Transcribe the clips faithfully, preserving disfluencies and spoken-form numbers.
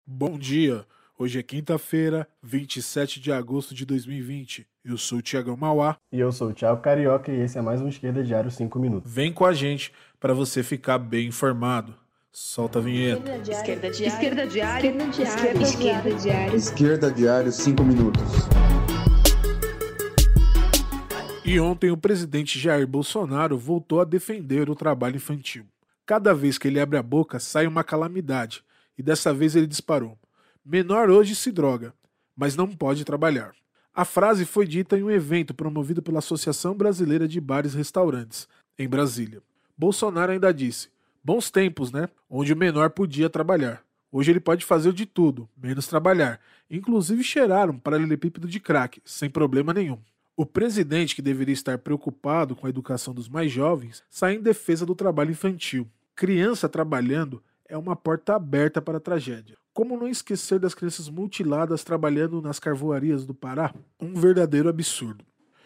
Bom dia, hoje é quinta-feira, vinte e sete de agosto de dois mil e vinte. Eu sou o Thiagão Mauá. E eu sou o Thiago Carioca e esse é mais um Esquerda Diário cinco minutos. Vem com a gente para você ficar bem informado. Solta a vinheta. Esquerda Diário. Esquerda Diário. Esquerda Diário. Esquerda Diário. Esquerda Diário cinco minutos. E ontem o presidente Jair Bolsonaro voltou a defender o trabalho infantil. Cada vez que ele abre a boca sai uma calamidade. E dessa vez ele disparou: menor hoje se droga, mas não pode trabalhar. A frase foi dita em um evento promovido pela Associação Brasileira de Bares e Restaurantes, em Brasília. Bolsonaro ainda disse: bons tempos, né? Onde o menor podia trabalhar. Hoje ele pode fazer de tudo, menos trabalhar, inclusive cheirar um paralelepípedo de crack, sem problema nenhum. O presidente, que deveria estar preocupado com a educação dos mais jovens, sai em defesa do trabalho infantil. Criança trabalhando é uma porta aberta para a tragédia. Como não esquecer das crianças mutiladas trabalhando nas carvoarias do Pará? Um verdadeiro absurdo.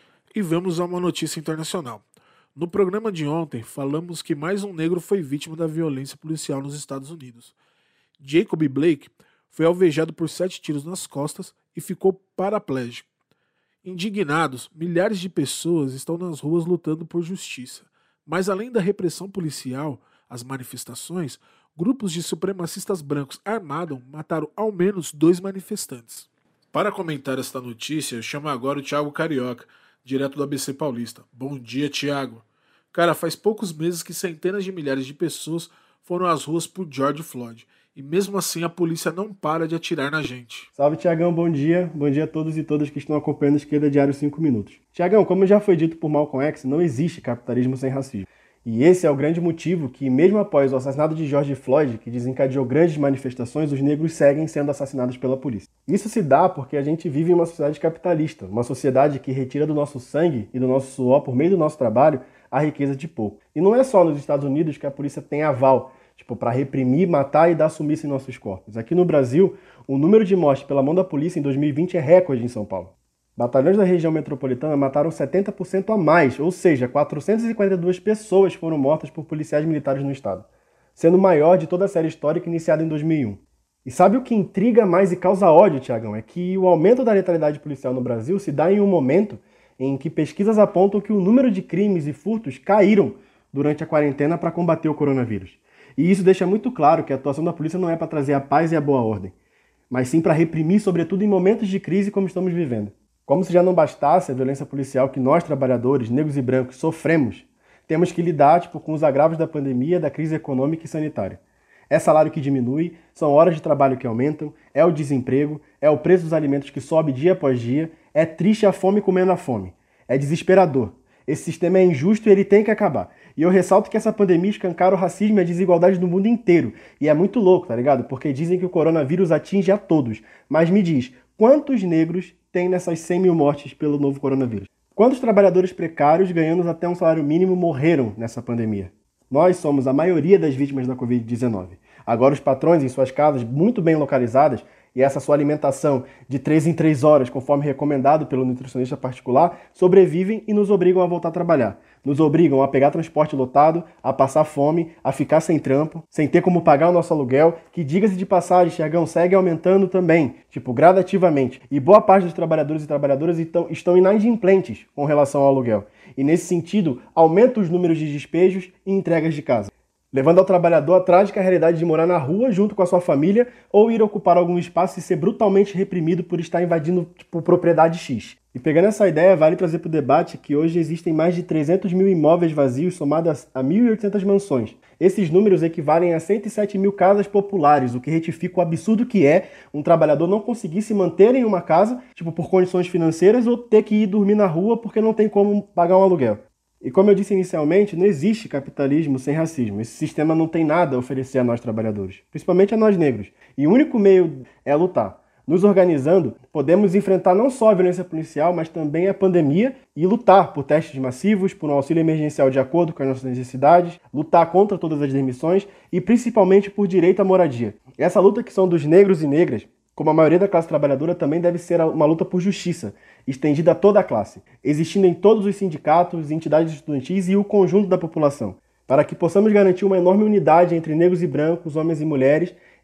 E vamos a uma notícia internacional. No programa de ontem, falamos que mais um negro foi vítima da violência policial nos Estados Unidos. Jacob Blake foi alvejado por sete tiros nas costas e ficou paraplégico. Indignados, milhares de pessoas estão nas ruas lutando por justiça. Mas além da repressão policial, as manifestações, grupos de supremacistas brancos armados mataram ao menos dois manifestantes. Para comentar esta notícia, eu chamo agora o Thiago Carioca, direto do A B C Paulista. Bom dia, Thiago. Cara, faz poucos meses que centenas de milhares de pessoas foram às ruas por George Floyd. E mesmo assim a polícia não para de atirar na gente. Salve, Thiagão, bom dia. Bom dia a todos e todas que estão acompanhando o Esquerda Diário cinco minutos. Thiagão, como já foi dito por Malcolm X, não existe capitalismo sem racismo. E esse é o grande motivo que, mesmo após o assassinato de George Floyd, que desencadeou grandes manifestações, os negros seguem sendo assassinados pela polícia. Isso se dá porque a gente vive em uma sociedade capitalista, uma sociedade que retira do nosso sangue e do nosso suor, por meio do nosso trabalho, a riqueza de pouco. E não é só nos Estados Unidos que a polícia tem aval, tipo, para reprimir, matar e dar sumiço em nossos corpos. Aqui no Brasil, o número de mortes pela mão da polícia em dois mil e vinte é recorde em São Paulo. Batalhões da região metropolitana mataram setenta por cento a mais, ou seja, quatrocentas e quarenta e duas pessoas foram mortas por policiais militares no estado, sendo o maior de toda a série histórica iniciada em dois mil e um. E sabe o que intriga mais e causa ódio, Thiagão? É que o aumento da letalidade policial no Brasil se dá em um momento em que pesquisas apontam que o número de crimes e furtos caíram durante a quarentena para combater o coronavírus. E isso deixa muito claro que a atuação da polícia não é para trazer a paz e a boa ordem, mas sim para reprimir, sobretudo em momentos de crise como estamos vivendo. Como se já não bastasse a violência policial que nós, trabalhadores, negros e brancos, sofremos, temos que lidar tipo, com os agravos da pandemia, da crise econômica e sanitária. É salário que diminui, são horas de trabalho que aumentam, é o desemprego, é o preço dos alimentos que sobe dia após dia, é triste a fome comendo a fome. É desesperador. Esse sistema é injusto e ele tem que acabar. E eu ressalto que essa pandemia escancara o racismo e a desigualdade no mundo inteiro. E é muito louco, tá ligado? Porque dizem que o coronavírus atinge a todos. Mas me diz, quantos negros tem nessas cem mil mortes pelo novo coronavírus? Quantos trabalhadores precários ganhando até um salário mínimo morreram nessa pandemia? Nós somos a maioria das vítimas da covid dezenove. Agora os patrões em suas casas, muito bem localizadas, e essa sua alimentação de três em três horas, conforme recomendado pelo nutricionista particular, sobrevivem e nos obrigam a voltar a trabalhar. Nos obrigam a pegar transporte lotado, a passar fome, a ficar sem trampo, sem ter como pagar o nosso aluguel, que, diga-se de passagem, Thiagão, segue aumentando também, tipo, gradativamente. E boa parte dos trabalhadores e trabalhadoras estão, estão inadimplentes com relação ao aluguel. E, nesse sentido, aumenta os números de despejos e entregas de casa, levando ao trabalhador a trágica realidade de morar na rua junto com a sua família ou ir ocupar algum espaço e ser brutalmente reprimido por estar invadindo, tipo, propriedade X. E pegando essa ideia, vale trazer para o debate que hoje existem mais de trezentos mil imóveis vazios somados a mil e oitocentas mansões. Esses números equivalem a cento e sete mil casas populares, o que retifica o absurdo que é um trabalhador não conseguir se manter em uma casa, tipo, por condições financeiras, ou ter que ir dormir na rua porque não tem como pagar um aluguel. E como eu disse inicialmente, não existe capitalismo sem racismo. Esse sistema não tem nada a oferecer a nós trabalhadores, principalmente a nós negros. E o único meio é lutar. Nos organizando, podemos enfrentar não só a violência policial, mas também a pandemia e lutar por testes massivos, por um auxílio emergencial de acordo com as nossas necessidades, lutar contra todas as demissões e principalmente por direito à moradia. Essa luta que são dos negros e negras, como a maioria da classe trabalhadora, também deve ser uma luta por justiça, estendida a toda a classe, existindo em todos os sindicatos, entidades estudantis e o conjunto da população, para que possamos garantir uma enorme unidade entre negros e brancos, homens e mulheres,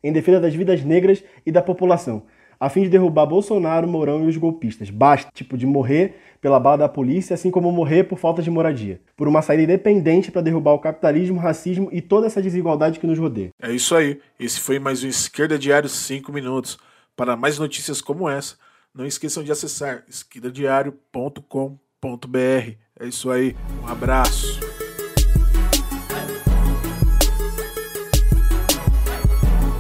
em defesa das vidas negras e da população, a fim de derrubar Bolsonaro, Mourão e os golpistas. Basta, tipo, de morrer pela bala da polícia, assim como morrer por falta de moradia. Por uma saída independente para derrubar o capitalismo, o racismo e toda essa desigualdade que nos rodeia. É isso aí. Esse foi mais um Esquerda Diário cinco minutos. Para mais notícias como essa, não esqueçam de acessar esquerda diário ponto com ponto br. É isso aí. Um abraço.